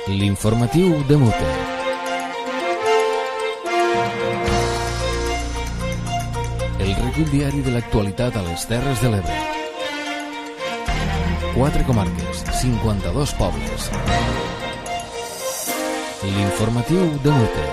L'informatiu de Mute. El recull diari de l'actualitat a les Terres de l'Ebre. 4 comarques, 52 pobles. L'informatiu de Mute.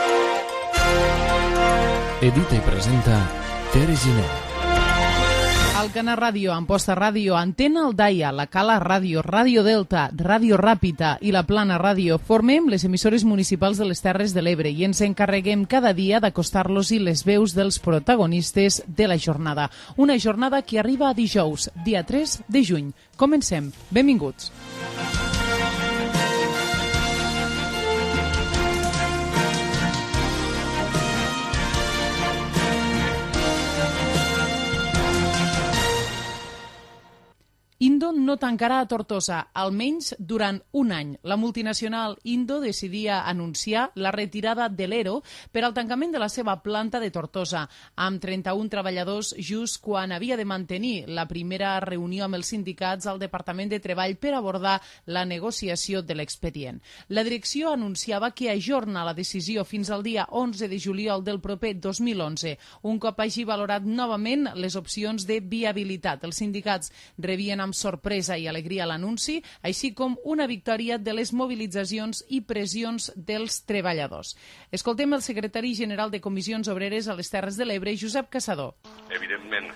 Edita i presenta Tere Giner. Alcana Ràdio, Amposta Ràdio, Antena Aldaia, La Cala Ràdio, Ràdio Delta, Ràdio Ràpita i La Plana Ràdio formem les emissores municipals de les Terres de l'Ebre i ens encarreguem cada dia d'acostar-los-hi les veus dels protagonistes de la jornada. Una jornada que arriba a dijous, dia 3 de juny. Comencem. Benvinguts. Indo no tancarà a Tortosa, almenys durant un any. La multinacional Indo decidia anunciar la retirada de l'ERO per al tancament de la seva planta de Tortosa, amb 31 treballadors just quan havia de mantenir la primera reunió amb els sindicats al Departament de Treball per abordar la negociació de l'expedient. La direcció anunciava que ajorna la decisió fins al dia 11 de juliol del proper 2011, un cop hagi valorat novament les opcions de viabilitat. Els sindicats rebien amb sorpresa i alegria l'anunci, així com una victòria de les mobilitzacions i pressions dels treballadors. Escoltem el secretari general de Comissions Obreres a les Terres de l'Ebre, Josep Caçador. Evidentment,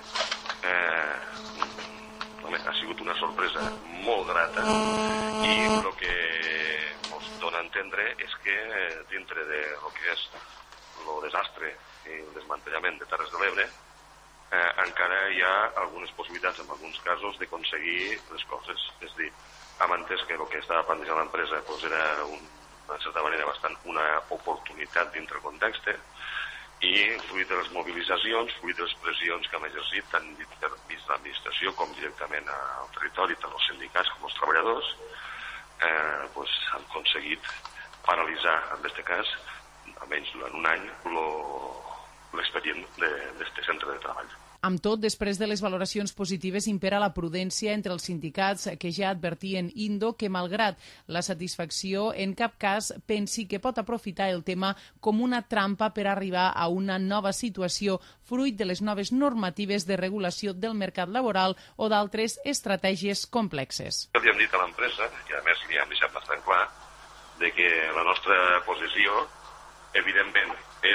ha sigut una sorpresa molt grata i el que ens dona a entendre és que dintre de lo que és el desastre i el desmantellament de Terres de l'Ebre encara hi ha algunes possibilitats, en alguns casos, d'aconseguir les coses. És a dir, hem entès que el que estava plantejant l'empresa era, de certa manera, bastant una oportunitat dintre el context i, fruit de les mobilitzacions, fruit de les pressions que hem exercit tant dins de l'administració com directament al territori, tant els sindicats com els treballadors, han aconseguit paralitzar, en aquest cas, almenys durant un any, l'expedient d'aquest centre de treball. Amb tot, després de les valoracions positives impera la prudència entre els sindicats que ja advertien Indo que, malgrat la satisfacció, en cap cas pensi que pot aprofitar el tema com una trampa per arribar a una nova situació fruit de les noves normatives de regulació del mercat laboral o d'altres estratègies complexes. Li hem dit a l'empresa, i a més li hem deixat bastant clar, de que la nostra posició, evidentment,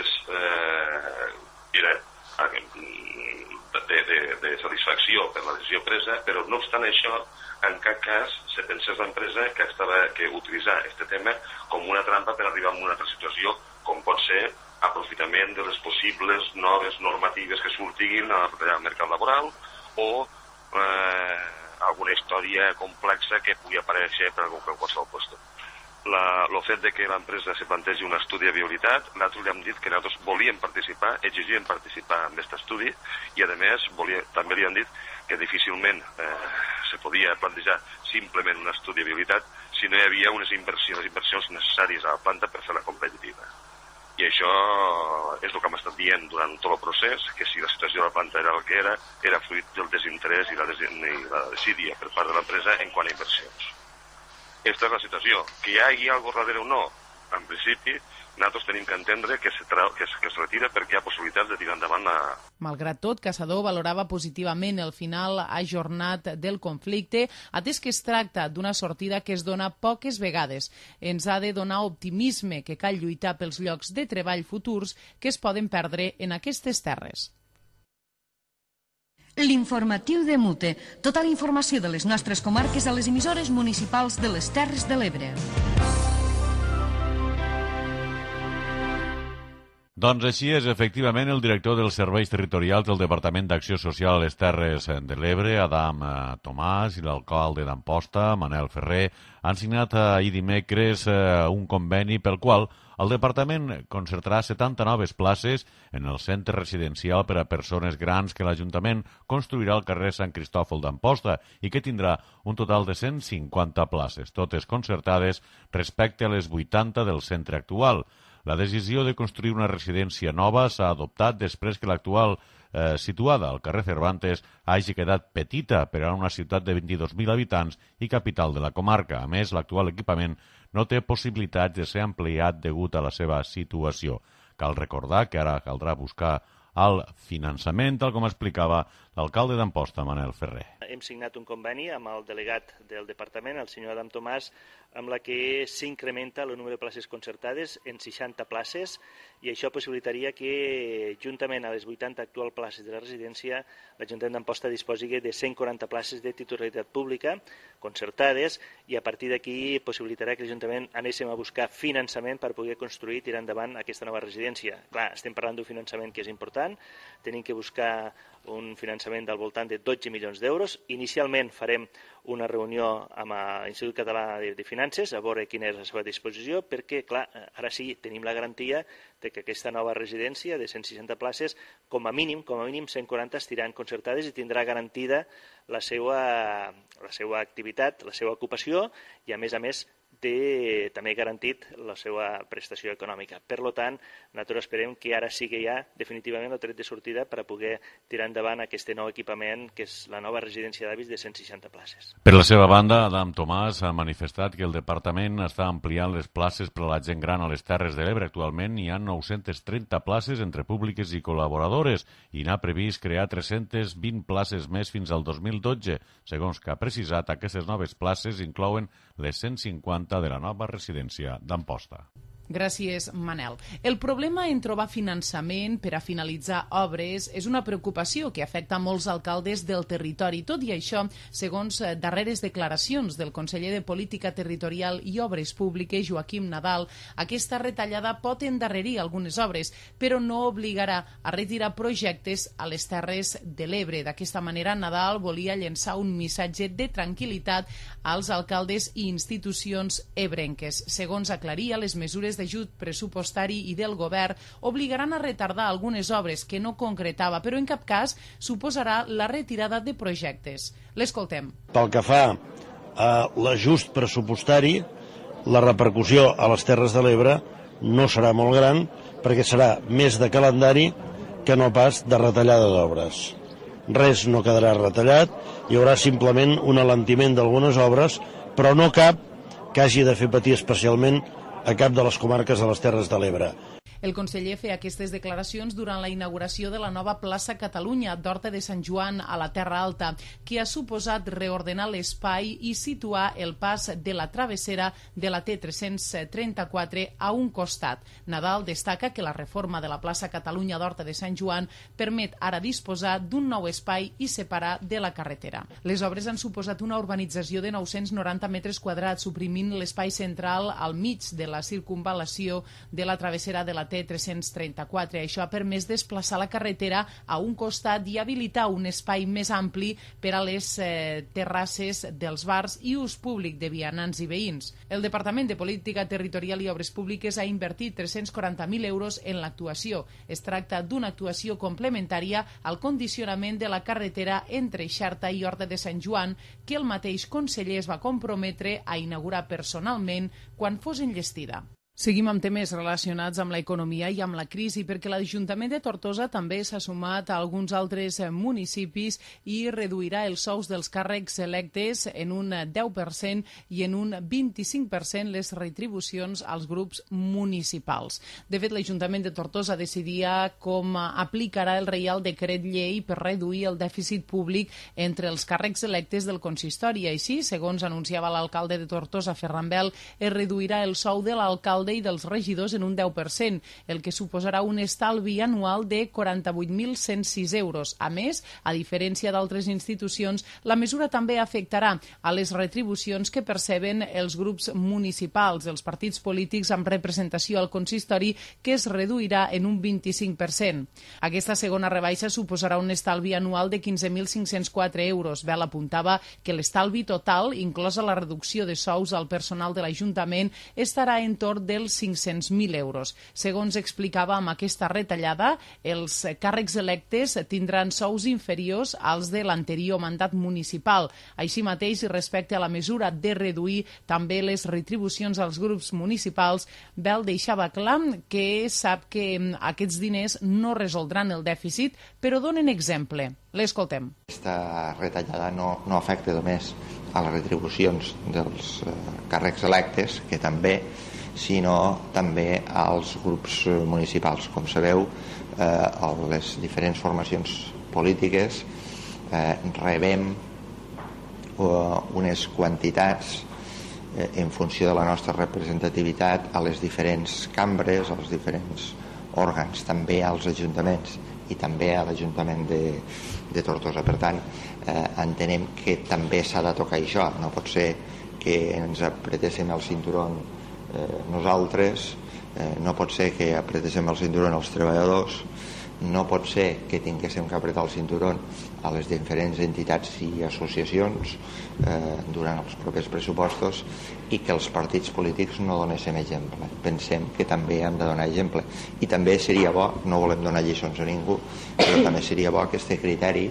era de satisfacció per la decisió presa, però no obstant això, en cap cas se pensés l'empresa que utilitzar aquest tema com una trampa per arribar a una altra situació, com pot ser aprofitament de les possibles noves normatives que surtin al mercat laboral o alguna història complexa que pugui aparèixer per qualsevol lloc. El fet de que l'empresa se plantegi un estudi de viabilitat, nosaltres li hem dit que nosaltres volíem participar, exigíem participar en aquest estudi i, a més, també li hem dit que difícilment se podia plantejar simplement un estudi de viabilitat si no hi havia unes inversions necessàries a la planta per fer-la competitiva. I això és el que hem estat dient durant tot el procés, que si la situació de la planta era el que era fruit del desinterès i la desídia per part de l'empresa en quant a inversions. Aquesta és la situació. Que hi hagi alguna cosa darrere o no, en principi, nosaltres tenim que entendre que es retira perquè hi ha possibilitats de tirar endavant. Malgrat tot, Caçador valorava positivament el final ajornat del conflicte, atès que es tracta d'una sortida que es dona poques vegades. Ens ha de donar optimisme que cal lluitar pels llocs de treball futurs que es poden perdre en aquestes terres. L'informatiu de Mute. Tota la informació de les nostres comarques a les emissores municipals de les Terres de l'Ebre. Doncs així és, efectivament, el director dels serveis territorials del Departament d'Acció Social a les Terres de l'Ebre, Adam Tomàs, i l'alcalde d'Amposta, Manel Ferrer, han signat ahir dimecres un conveni pel qual el Departament concertarà 70 noves places en el centre residencial per a persones grans que l'Ajuntament construirà al carrer Sant Cristòfol d'Amposta i que tindrà un total de 150 places, totes concertades respecte a les 80 del centre actual. La decisió de construir una residència nova s'ha adoptat després que l'actual situada al carrer Cervantes hagi quedat petita per a una ciutat de 22.000 habitants i capital de la comarca. A més, l'actual equipament no té possibilitats de ser ampliat degut a la seva situació. Cal recordar que ara caldrà buscar el finançament, tal com explicava l'alcalde d'Amposta, Manel Ferrer. Hem signat un conveni amb el delegat del departament, el senyor Adam Tomàs, amb la que s'incrementa el número de places concertades en 60 places i això possibilitaria que, juntament a les 80 actuals places de la residència, l'Ajuntament d'Amposta disposi de 140 places de titularitat pública concertades i a partir d'aquí possibilitarà que l'Ajuntament anéssim a buscar finançament per poder construir i tirar endavant aquesta nova residència. Clar, estem parlant d'un finançament que és important, tenim que buscar un finançament del voltant de 12 milions d'euros. Inicialment farem una reunió amb l'Institut Català de Finances a veure quina és la seva disposició, perquè, clar, ara sí, tenim la garantia de que aquesta nova residència de 160 places, com a mínim 140 estiran concertades i tindrà garantida la seva activitat, la seva ocupació i, a més, té també garantit la seva prestació econòmica. Per tant, nosaltres esperem que ara sí que hi ha definitivament el tret de sortida per a poder tirar endavant aquest nou equipament, que és la nova residència d'avis de 160 places. Per la seva banda, Adam Tomàs ha manifestat que el departament està ampliant les places per a la gent gran a les Terres de l'Ebre. Actualment hi ha 930 places entre públiques i col·laboradores i n'ha previst crear 320 places més fins al 2012. Segons que ha precisat, aquestes noves places inclouen les 150 de la nova residència d'Amposta. Gràcies, Manel. El problema en trobar finançament per a finalitzar obres és una preocupació que afecta molts alcaldes del territori. Tot i això, segons darreres declaracions del conseller de Política Territorial i Obres Públiques, Joaquim Nadal, aquesta retallada pot endarrerir algunes obres, però no obligarà a retirar projectes a les Terres de l'Ebre. D'aquesta manera, Nadal volia llençar un missatge de tranquil·litat als alcaldes i institucions ebrenques. Segons aclaria, les mesures d'ajut pressupostari i del govern obligaran a retardar algunes obres que no concretava, però en cap cas suposarà la retirada de projectes. L'escoltem. Pel que fa a l'ajust pressupostari, la repercussió a les Terres de l'Ebre no serà molt gran perquè serà més de calendari que no pas de retallada d'obres. Res no quedarà retallat, hi haurà simplement un alentiment d'algunes obres, però no cap que hagi de fer patir especialment a cap de les comarques de les Terres de l'Ebre. El conseller feia aquestes declaracions durant la inauguració de la nova plaça Catalunya d'Horta de Sant Joan a la Terra Alta, que ha suposat reordenar l'espai i situar el pas de la travessera de la T334 a un costat. Nadal destaca que la reforma de la plaça Catalunya d'Horta de Sant Joan permet ara disposar d'un nou espai i separar de la carretera. Les obres han suposat una urbanització de 990 metres quadrats, suprimint l'espai central al mig de la circunvalació de la travessera de la T334. Això ha permès desplaçar la carretera a un costat i habilitar un espai més ampli per a les terrasses dels bars i ús públic de vianants i veïns. El Departament de Política Territorial i Obres Públiques ha invertit 340.000 euros en l'actuació. Es tracta d'una actuació complementària al condicionament de la carretera entre Xerta i Horta de Sant Joan, que el mateix conseller es va comprometre a inaugurar personalment quan fos enllestida. Seguim amb temes relacionats amb l'economia i amb la crisi, perquè l'Ajuntament de Tortosa també s'ha sumat a alguns altres municipis i reduirà els sous dels càrrecs electes en un 10% i en un 25% les retribucions als grups municipals. De fet, l'Ajuntament de Tortosa decidia com aplicarà el Reial Decret Llei per reduir el dèficit públic entre els càrrecs electes del consistori. Així, segons anunciava l'alcalde de Tortosa, Ferran Bel, es reduirà el sou de l'alcalde i dels regidors en un 10%, el que suposarà un estalvi anual de 48.106 euros. A més, a diferència d'altres institucions, la mesura també afectarà a les retribucions que perceben els grups municipals, els partits polítics amb representació al consistori, que es reduirà en un 25%. Aquesta segona rebaixa suposarà un estalvi anual de 15.504 euros. Bel apuntava que l'estalvi total, inclosa la reducció de sous al personal de l'Ajuntament, estarà en torn de dels 500.000 euros. Segons explicava, amb aquesta retallada, els càrrecs electes tindran sous inferiors als de l'anterior mandat municipal. Així mateix, respecte a la mesura de reduir també les retribucions als grups municipals, Bel deixava clar que sap que aquests diners no resoldran el dèficit, però donen exemple. L'escoltem. Aquesta retallada no afecta només a les retribucions dels càrrecs electes, que també, sinó també als grups municipals. Com sabeu, les diferents formacions polítiques rebem unes quantitats en funció de la nostra representativitat a les diferents cambres, als diferents òrgans, també als ajuntaments i també a l'Ajuntament de Tortosa. Per tant, entenem que també s'ha de tocar això. No pot ser que ens apretéssim el cinturó nosaltres, no pot ser que apretéssim el cinturó els treballadors, no pot ser que tinguéssim que apretar el cinturó a les diferents entitats i associacions durant els propers pressupostos i que els partits polítics no donéssim exemple. Pensem que també hem de donar exemple. I també seria bo, no volem donar lliçons a ningú, però també seria bo que aquest criteri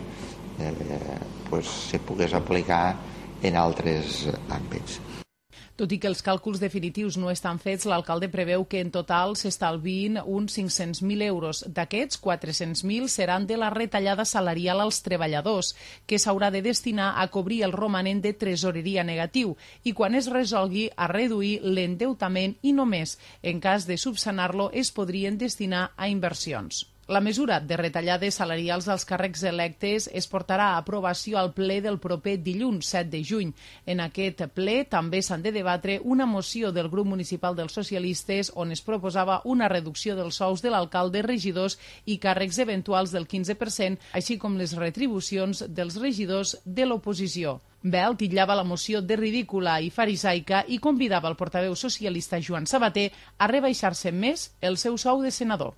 se pogués aplicar en altres àmbits. Tot i que els càlculs definitius no estan fets, l'alcalde preveu que en total s'estalviïn uns 500.000 euros. D'aquests, 400.000 seran de la retallada salarial als treballadors, que s'haurà de destinar a cobrir el romanent de tresoreria negatiu i, quan es resolgui, a reduir l'endeutament i només, en cas de subsanar-lo, es podrien destinar a inversions. La mesura de retallades salarials als càrrecs electes es portarà a aprovació al ple del proper dilluns 7 de juny. En aquest ple també s'han de debatre una moció del grup municipal dels socialistes on es proposava una reducció dels sous de l'alcalde, regidors i càrrecs eventuals del 15%, així com les retribucions dels regidors de l'oposició. Bel titllava la moció de ridícula i farisaica i convidava el portaveu socialista Joan Sabater a rebaixar-se més el seu sou de senador.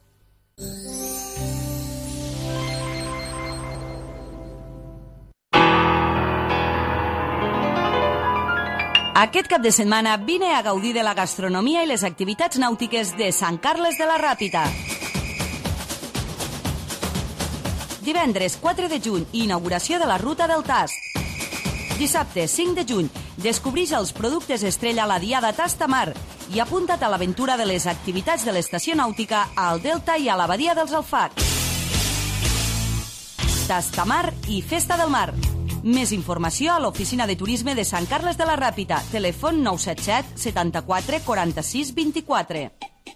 Aquest cap de setmana vine a gaudir de la gastronomia i les activitats nàutiques de Sant Carles de la Ràpita. Divendres 4 de juny, inauguració de la Ruta del Tast. Dissabte 5 de juny, descobreix els productes estrella a la Diada Tastamar i apunta't a l'aventura de les activitats de l'estació nàutica al Delta i a la Badia dels Alfacs. Tastamar i Festa del Mar. Més informació a l'Oficina de Turisme de Sant Carles de la Ràpita. Telèfon 977 74 46 24.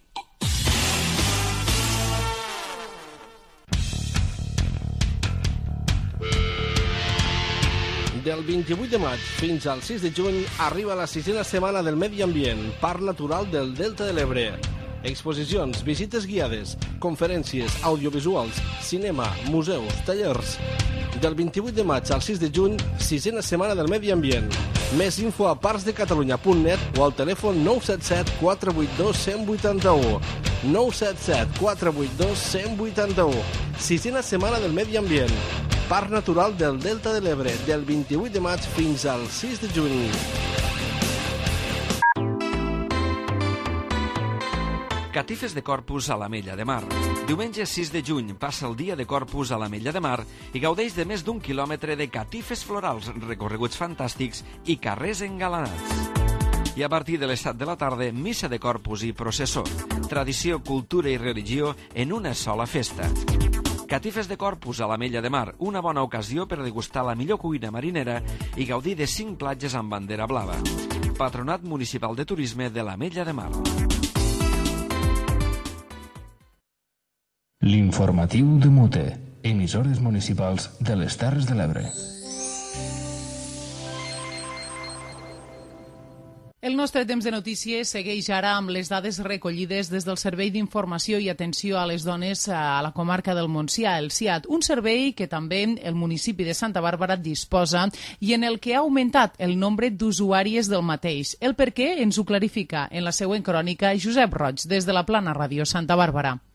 Del 28 de maig fins al 6 de juny arriba la 6a setmana del Medi Ambient, Parc Natural del Delta de l'Ebre. Exposicions, visites guiades, conferències, audiovisuals, cinema, museus, tallers. Del 28 de maig al 6 de juny, 6a setmana del Medi Ambient. Més info a parcsdecatalunya.net o al telèfon 977 482 181. 977 482 181. 6a setmana del Medi Ambient. Parc Natural del Delta de l'Ebre, del 28 de maig fins al 6 de juny. Catifes de Corpus a l'Ametlla de Mar. Diumenge 6 de juny passa el dia de Corpus a l'Ametlla de Mar i gaudeix de més d'1 quilòmetre de catifes florals, recorreguts fantàstics i carrers engalanats. I a partir de les 7 de la tarda, missa de Corpus i processó. Tradició, cultura i religió en una sola festa. Catifes de Corpus a l'Ametlla de Mar, una bona ocasió per degustar la millor cuina marinera i gaudir de 5 platges amb bandera blava. Patronat Municipal de Turisme de l'Ametlla de Mar. L'informatiu de Mute, emissores municipals de les Terres de l'Ebre. El nostre temps de notícies segueix ara amb les dades recollides des del Servei d'Informació i Atenció a les Dones a la comarca del Montsià, el SIAT, un servei que també el municipi de Santa Bàrbara disposa i en el que ha augmentat el nombre d'usuàries del mateix. El per què ens ho clarifica en la següent crònica Josep Roig, des de la Plana Ràdio Santa Bàrbara.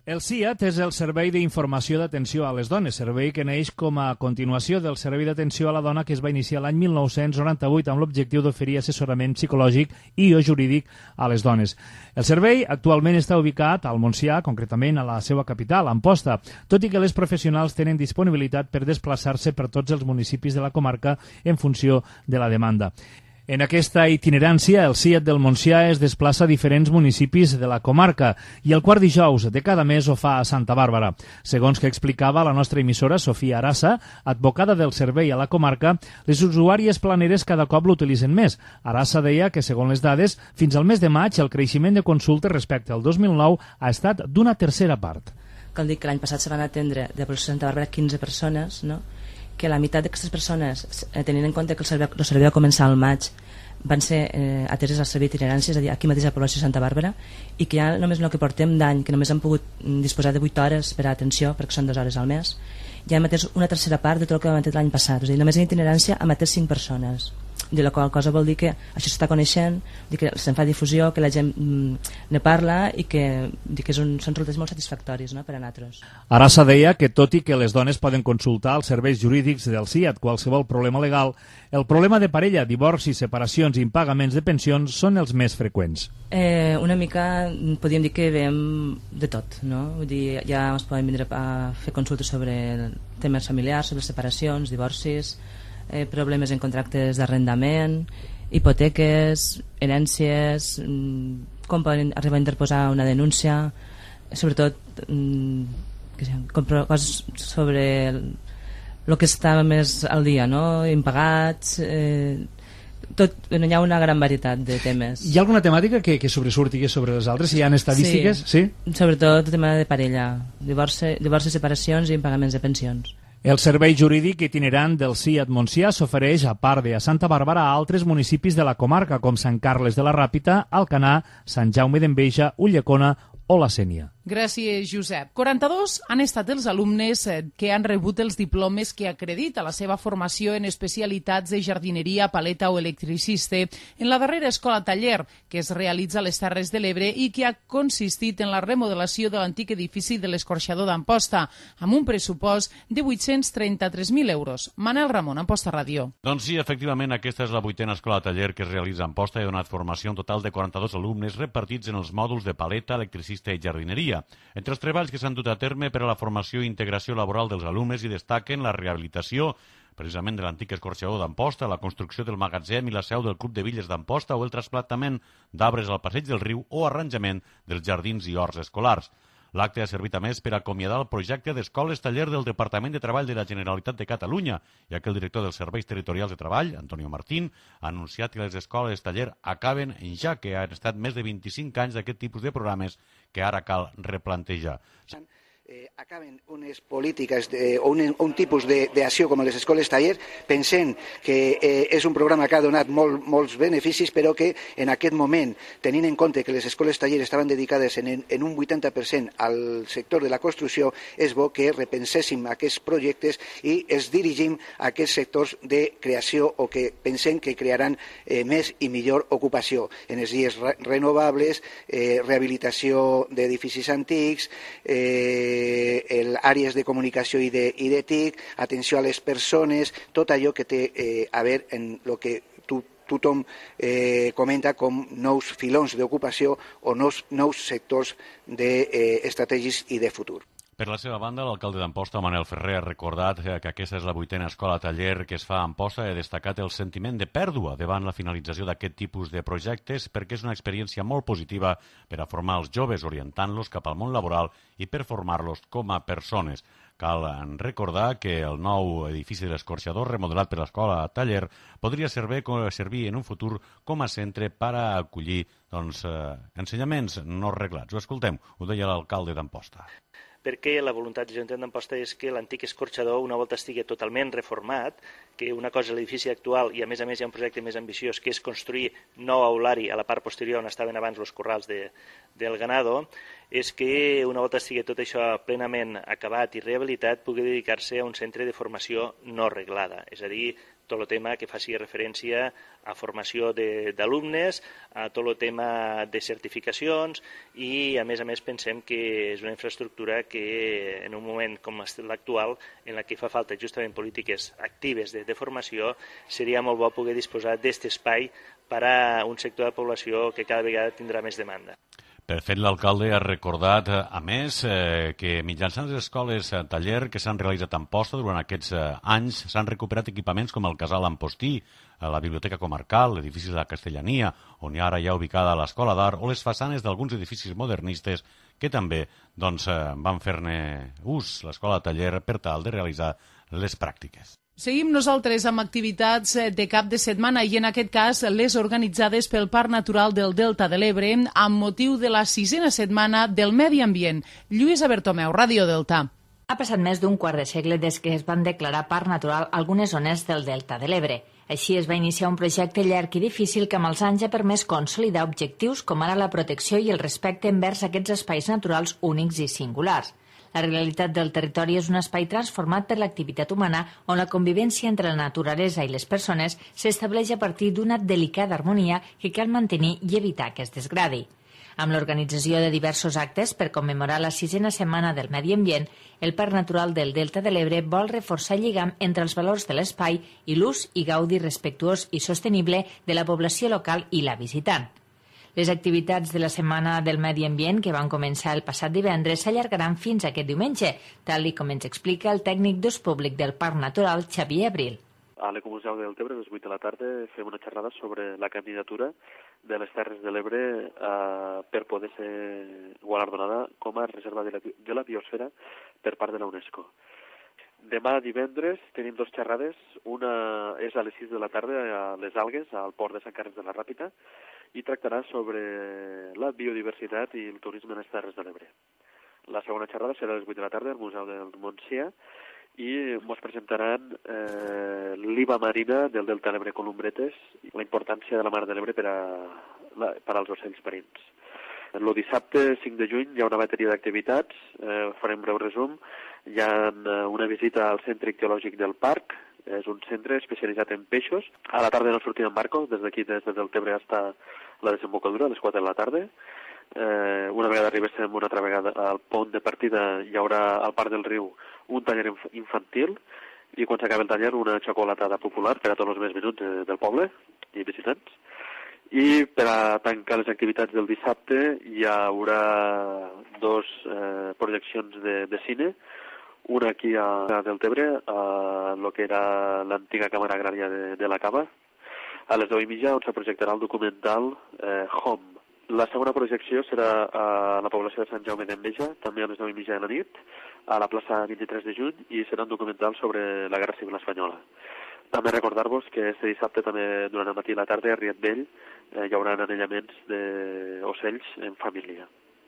El SIAT és el Servei d'Informació d'Atenció a les Dones, servei que neix com a continuació del Servei d'Atenció a la Dona que es va iniciar l'any 1998 amb l'objectiu d'oferir assessorament psicològic i o jurídic a les dones. El servei actualment està ubicat al Montsià, concretament a la seva capital, Amposta, tot i que les professionals tenen disponibilitat per desplaçar-se per tots els municipis de la comarca en funció de la demanda. En aquesta itinerància, el SIAT del Montsià es desplaça a diferents municipis de la comarca i el quart dijous de cada mes ho fa a Santa Bàrbara. Segons que explicava la nostra emissora, Sofia Arassa, advocada del servei a la comarca, les usuàries planeres cada cop l'utilitzen més. Arassa deia que, segons les dades, fins al mes de maig el creixement de consultes respecte al 2009 ha estat d'una tercera part. Cal dir que l'any passat se van atendre de Santa Bàrbara 15 persones, no? Que la meitat d'aquestes persones, tenint en compte que el servei va començar al maig, van ser ateses al servei d'itinerància, és a dir, aquí mateix a la població de Santa Bàrbara, i que ja només el que portem d'any, que només han pogut disposar de 8 hores per a atenció, perquè són 2 hores al mes, ja hem atès una tercera part de tot el que vam atès l'any passat. És a dir, només en itinerància hem atès 5 persones. De la qual cosa vol dir que això s'està coneixent, que se'n fa difusió, que la gent ne parla i que són resultats molt satisfactoris, no?, per a nosaltres. Arassa deia que tot i que les dones poden consultar els serveis jurídics del SIAT qualsevol problema legal, el problema de parella, divorcis, separacions i impagaments de pensions són els més freqüents. Una mica podríem dir que veiem de tot, no? Vull dir, ja ens poden vindre a fer consultes sobre temes familiars, sobre separacions, divorcis, problemes en contractes d'arrendament, hipoteques, herències, com poden arribar a interposar una denúncia, sobretot coses sobre el que està més al dia, no? Impagats, hi ha una gran varietat de temes. Hi ha alguna temàtica que sobresurti sobre les altres? Si hi ha estadístiques? Sí, sobretot el tema de parella, divorcis, separacions i impagaments de pensions. El servei jurídic itinerant del SIAT Montsià s'ofereix, a part de a Santa Bàrbara, a altres municipis de la comarca, com Sant Carles de la Ràpita, Alcanar, Sant Jaume d'Enveja, Ulldecona o la Sénia. Gràcies, Josep. 42 han estat els alumnes que han rebut els diplomes que acredita la seva formació en especialitats de jardineria, paleta o electricista en la darrera escola-taller que es realitza a les Terres de l'Ebre i que ha consistit en la remodelació de l'antic edifici de l'Escorxador d'Amposta, amb un pressupost de 833.000 euros. Manel Ramon, Amposta Ràdio. Doncs sí, efectivament, aquesta és la 8a escola-taller que es realitza a Amposta i ha donat formació a un total de 42 alumnes repartits en els mòduls de paleta, electricista i jardineria. Entre els treballs que s'han dut a terme per a la formació i integració laboral dels alumnes hi destaquen la rehabilitació precisament de l'antic escorxador d'Amposta, la construcció del magatzem i la seu del Club de Villes d'Amposta o el trasplantament d'arbres al passeig del riu o arranjament dels jardins i horts escolars. L'acte ha servit a més per acomiadar el projecte d'escoles taller del Departament de Treball de la Generalitat de Catalunya, ja que el director dels Serveis Territorials de Treball, Antonio Martín, ha anunciat que les escoles taller acaben ja que han estat més de 25 anys d'aquest tipus de programes que ara cal replantejar. Acaben unes polítiques o un tipus d'acció com les escoles taller, pensant que és un programa que ha donat molts beneficis, però que en aquest moment, tenint en compte que les escoles taller estaven dedicades en un 80% al sector de la construcció, és bo que repenséssim aquests projectes i es dirigim a aquests sectors de creació o que pensem que crearan més i millor ocupació. Energies renovables, rehabilitació d'edificis antics, àrees de comunicació i de TIC, atenció a les persones, tot allò que té a veure en el que tothom comenta com nous filons d'ocupació o nous sectors estratègics i de futur. Per la seva banda, l'alcalde d'Amposta, Manel Ferrer, ha recordat que aquesta és la 8a escola-taller que es fa a Amposta i ha destacat el sentiment de pèrdua davant la finalització d'aquest tipus de projectes perquè és una experiència molt positiva per a formar els joves orientant-los cap al món laboral i per formar-los com a persones. Cal recordar que el nou edifici de l'Escorxador, remodelat per l'escola-taller, podria servir en un futur com a centre per a acollir ensenyaments no reglats. Ho escoltem, ho deia l'alcalde d'Amposta. Perquè la voluntat de l'Ajuntament d'Amposta és que l'antic escorxador una volta estigui totalment reformat, que una cosa és l'edifici actual i a més hi ha un projecte més ambiciós que és construir nou aulari a la part posterior on estaven abans els corrals del ganado, és que una volta estigui tot això plenament acabat i rehabilitat pugui dedicar-se a un centre de formació no reglada, és a dir, tot el tema que faci referència a formació d'alumnes, a tot el tema de certificacions i, a més, pensem que és una infraestructura que en un moment com l'actual, en la que fa falta justament polítiques actives de formació, seria molt bo poder disposar d'aquest espai per a un sector de població que cada vegada tindrà més demanda. Per fet, l'alcalde ha recordat, a més, que mitjançant les escoles taller que s'han realitzat a Amposta durant aquests anys s'han recuperat equipaments com el Casal Ampostí, la Biblioteca Comarcal, l'edifici de la Castellania, on ara hi ha ubicada l'Escola d'Art, o les façanes d'alguns edificis modernistes que també van fer-ne ús l'Escola Taller per tal de realitzar les pràctiques. Seguim nosaltres amb activitats de cap de setmana i en aquest cas les organitzades pel Parc Natural del Delta de l'Ebre amb motiu de la 6a setmana del Medi Ambient. Lluïsa Bertomeu, Ràdio Delta. Ha passat més d'un quart de segle des que es van declarar parc natural algunes zones del Delta de l'Ebre. Així es va iniciar un projecte llarg i difícil que amb els anys ha permès consolidar objectius com ara la protecció i el respecte envers aquests espais naturals únics i singulars. La realitat del territori és un espai transformat per l'activitat humana on la convivència entre la naturalesa i les persones s'estableix a partir d'una delicada harmonia que cal mantenir i evitar que es desgradi. Amb l'organització de diversos actes per commemorar la 6a setmana del Medi Ambient, el Parc Natural del Delta de l'Ebre vol reforçar el lligam entre els valors de l'espai i l'ús i gaudi respectuós i sostenible de la població local i la visitant. Les activitats de la Setmana del Medi Ambient, que van començar el passat divendres, s'allargaran fins aquest diumenge, tal com ens explica el tècnic d'ús públic del Parc Natural, Xavier Abril. A l'Ecomuseu del Tebre, a les 8 de la tarda, fem una xerrada sobre la candidatura de les Terres de l'Ebre per poder ser guardonada com a reserva de la biosfera per part de la UNESCO. Demà divendres tenim dues xerrades, una és a les 6 de la tarda a les Algues, al port de Sant Carles de la Ràpita, i tractarà sobre la biodiversitat i el turisme en les Terres de l'Ebre. La segona xerrada serà a les 8 de la tarda al Museu del Montsià i ens presentaran l'IVA marina del Delta de l'Ebre Columbretes i la importància de la Mar de l'Ebre per als ocells marins. El dissabte 5 de juny hi ha una bateria d'activitats, farem un breu resum. Hi ha una visita al Centre Ictiològic del Parc, és un centre especialitzat en peixos. A la tarda no sortim en barco, des d'aquí, des del Tebre, fins la desembocadura, a les 4 de la tarda. Una vegada arribéssim una altra vegada al pont de partida, hi haurà al Parc del Riu un taller infantil i quan s'acabi el taller una xocolatada popular per a tots els més menuts del poble i visitants. I per a tancar les activitats del dissabte hi haurà dues projeccions de cine, una aquí a Deltebre, a lo que era l'antiga Càmera Agrària de la Cava, a les 10:30, on se projectarà el documental Home. La segona projecció serà a la població de Sant Jaume d'Enveja, també a les 9:30 de la nit, a la plaça 23 de juny, i serà un documental sobre la Guerra Civil Espanyola. També recordar-vos que este dissabte, també durant el matí i la tarda, a Riet Vell hi haurà anellaments d'ocells en família.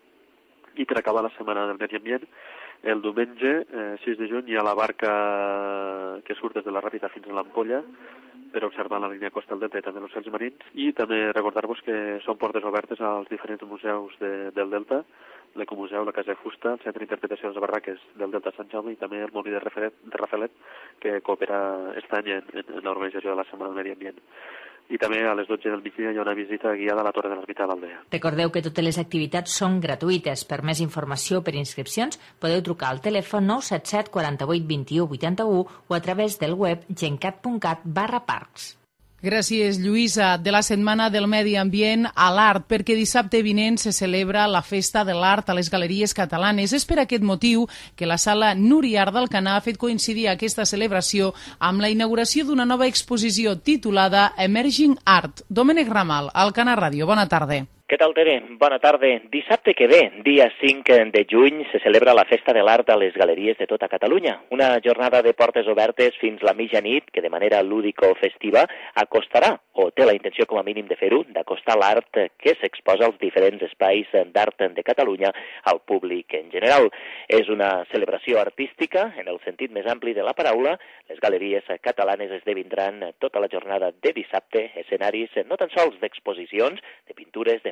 I per acabar la setmana del Medi Ambient, el diumenge 6 de juny hi ha la barca que surt des de la Ràpita fins a l'Ampolla per observar la línia costa del Delta i també els ocells marins, i també recordar-vos que són portes obertes als diferents museus del Delta, l'Ecomuseu, la Casa de Fusta, el Centre d'Interpretació de les Barraques del Delta de Sant Jaume i també el Molí de Rafelet, que coopera aquest any en l'organització de la Setmana del Medi Ambient. I també a les 12 del migdia hi ha una visita guiada a la Torre de l'Ermita de l'Aldea. Recordeu que totes les activitats són gratuïtes. Per més informació o per inscripcions podeu trucar al telèfon 977 48 21 81 o a través del web gencat.cat/parcs. Gràcies, Lluïsa. De la Setmana del Medi Ambient a l'Art, perquè dissabte vinent se celebra la Festa de l'Art a les Galeries Catalanes. És per aquest motiu que la Sala Núria Art d'Alcanar ha fet coincidir aquesta celebració amb la inauguració d'una nova exposició titulada Emerging Art. Domènec Ramal, Alcanar Ràdio. Bona tarda. Què tal, Tere? Bona tarda. Dissabte que ve, dia 5 de juny, se celebra la Festa de l'Art a les Galeries de tota Catalunya. Una jornada de portes obertes fins la mitjanit que de manera lúdico-festiva acostarà, o té la intenció com a mínim de fer-ho, d'acostar l'art que s'exposa als diferents espais d'art de Catalunya al públic en general. És una celebració artística, en el sentit més ampli de la paraula. Les galeries catalanes esdevindran tota la jornada de dissabte escenaris no tan sols d'exposicions, de pintures, de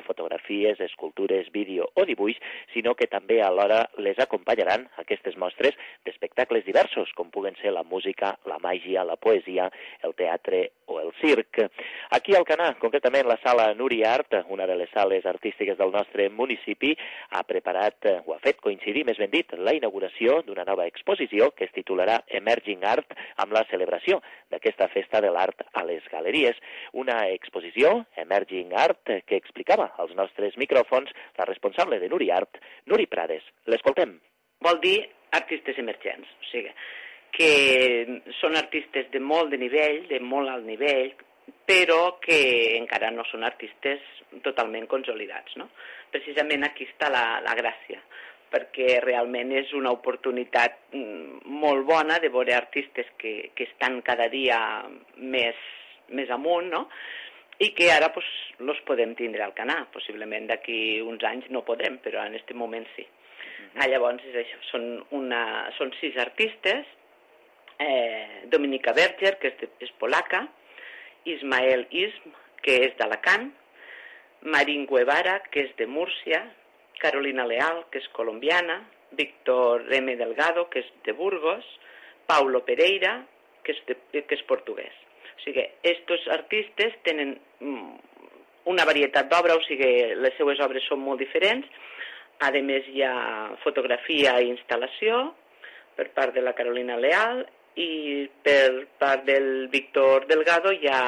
fotografies, escultures, vídeo o dibuix, sinó que també alhora les acompanyaran aquestes mostres d'espectacles diversos, com puguen ser la música, la màgia, la poesia, el teatre o el circ. Aquí al Canà, concretament la sala Nuri Art, una de les sales artístiques del nostre municipi, ha preparat, o ha fet coincidir, més ben dit, la inauguració d'una nova exposició que es titularà Emerging Art, amb la celebració d'aquesta festa de l'art a les galeries. Una exposició, Emerging Art, que explicava als nostres micròfons la responsable de Nuri Art, Nuri Prades. L'escoltem. Vol dir artistes emergents, o sigui, que són artistes de molt de nivell, de molt alt nivell, però que encara no són artistes totalment consolidats, no? Precisament aquí està la gràcia, perquè realment és una oportunitat molt bona de veure artistes que estan cada dia més amunt, no? I que ara los podem tindre al Canà. Possiblement d'aquí uns anys no podrem, però en aquest moment sí. Llavors és això, són 6 artistes, Dominika Berger, que és polaca, Ismael Ism, que és d'Alacant, Marín Guevara, que és de Múrcia, Carolina Leal, que és colombiana, Víctor M. Delgado, que és de Burgos, Paulo Pereira, que és portuguès. O sigui, aquests artistes tenen una varietat d'obra, o sigui, les seues obres són molt diferents. A més, hi ha fotografia i instal·lació per part de la Carolina Leal i per part del Víctor Delgado hi ha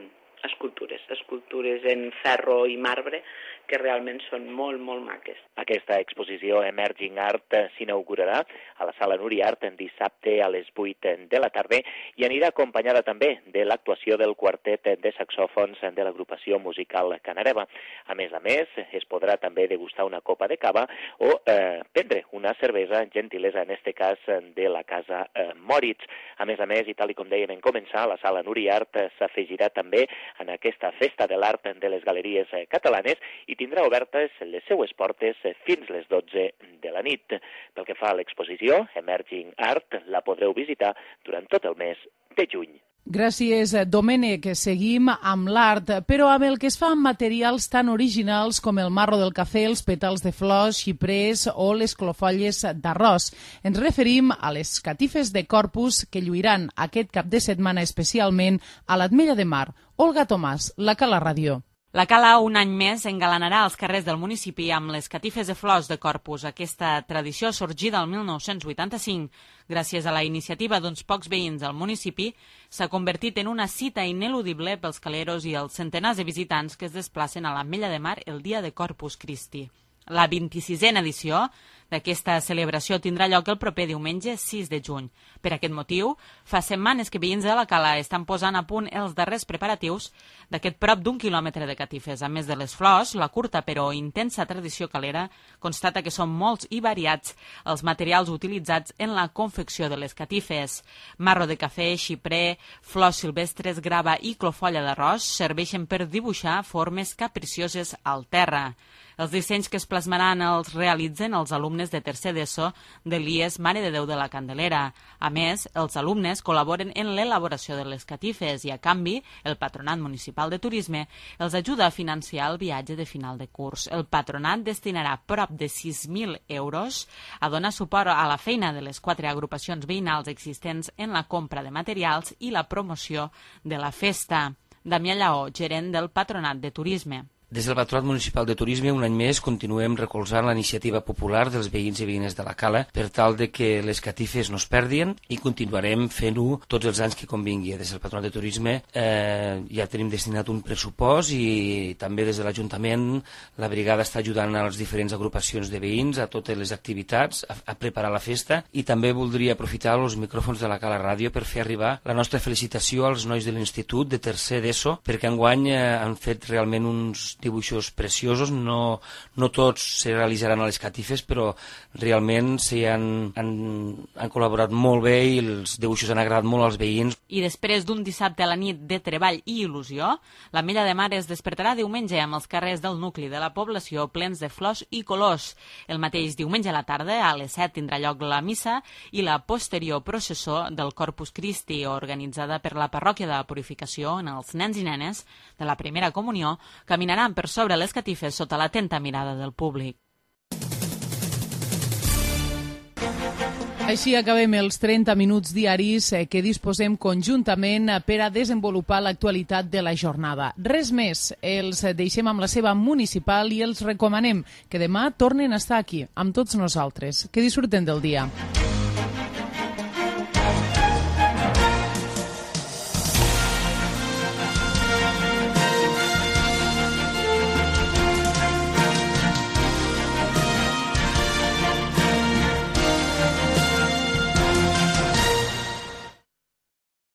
escultures en ferro i marbre que realment són molt, molt maques. Aquesta exposició Emerging Art s'inaugurarà a la sala Nuri Art dissabte a les 8 de la tarda i anirà acompanyada també de l'actuació del quartet de saxòfons de l'agrupació musical Canareva. A més, es podrà també degustar una copa de cava o prendre una cervesa, gentilesa en este cas de la casa Moritz. A més, i tal com dèiem en començar, la sala Nuri Art s'afegirà també en aquesta festa de l'art de les galeries catalanes i tindrà obertes les seues portes fins les 12 de la nit. Pel que fa a l'exposició Emerging Art, la podreu visitar durant tot el mes de juny. Gràcies, Domènec. Seguim amb l'art, però amb el que es fa amb materials tan originals com el marro del cafè, els pètals de flors, xiprers o les clofolles d'arròs. Ens referim a les catifes de Corpus que lluiran aquest cap de setmana especialment a l'Ametlla de Mar. Olga Tomàs, la Cala Ràdio. La Cala un any més engalanarà els carrers del municipi amb les catifes de flors de Corpus. Aquesta tradició sorgida el 1985, gràcies a la iniciativa d'uns pocs veïns del municipi, s'ha convertit en una cita ineludible pels caleros i els centenars de visitants que es desplacen a l'Ametlla de Mar el dia de Corpus Christi. La 26a edició d'aquesta celebració tindrà lloc el proper diumenge 6 de juny. Per aquest motiu, fa setmanes que veïns de la Cala estan posant a punt els darrers preparatius d'aquest prop d'1 quilòmetre de catifes. A més de les flors, la curta però intensa tradició calera constata que són molts i variats els materials utilitzats en la confecció de les catifes. Marro de cafè, xiprer, flors silvestres, grava i clofolla d'arròs serveixen per dibuixar formes capricioses al terra. Els dissenys que es plasmaran els realitzen els alumnes de tercer d'ESO de l'IES Mare de Déu de la Candelera. A més, els alumnes col·laboren en l'elaboració de les catifes i, a canvi, el Patronat Municipal de Turisme els ajuda a financiar el viatge de final de curs. El patronat destinarà prop de 6.000 euros a donar suport a la feina de les 4 agrupacions veïnals existents en la compra de materials i la promoció de la festa. Damià Lleó, gerent del Patronat de Turisme. Des del Patronat Municipal de Turisme, un any més, continuem recolzant la iniciativa popular dels veïns i veïnes de la Cala per tal de que les catifes no es perdin i continuarem fent-ho tots els anys que convingui. Des del Patronat de Turisme ja tenim destinat un pressupost i també des de l'Ajuntament la brigada està ajudant a les diferents agrupacions de veïns a totes les activitats, a preparar la festa, i també voldria aprofitar els micròfons de la Cala Ràdio per fer arribar la nostra felicitació als nois de l'Institut de tercer d'ESO perquè enguany han fet realment uns dibuixos preciosos, no tots se realitzaran a les catifes, però realment han col·laborat molt bé i els dibuixos han agradat molt als veïns. I després d'un dissabte a la nit de treball i il·lusió, l'Ametlla de Mar es despertarà diumenge amb els carrers del nucli de la població plens de flors i colors. El mateix diumenge a la tarda, a les 7, tindrà lloc la missa i la posterior processó del Corpus Christi, organitzada per la Parròquia de la Purificació, on els nens i nenes de la Primera Comunió caminaran passant per sobre les catifes sota l'atenta mirada del públic. Així acabem els 30 minuts diaris que disposem conjuntament per a desenvolupar l'actualitat de la jornada. Res més, els deixem amb la seva municipal i els recomanem que demà tornen a estar aquí, amb tots nosaltres. Que disfruten del dia.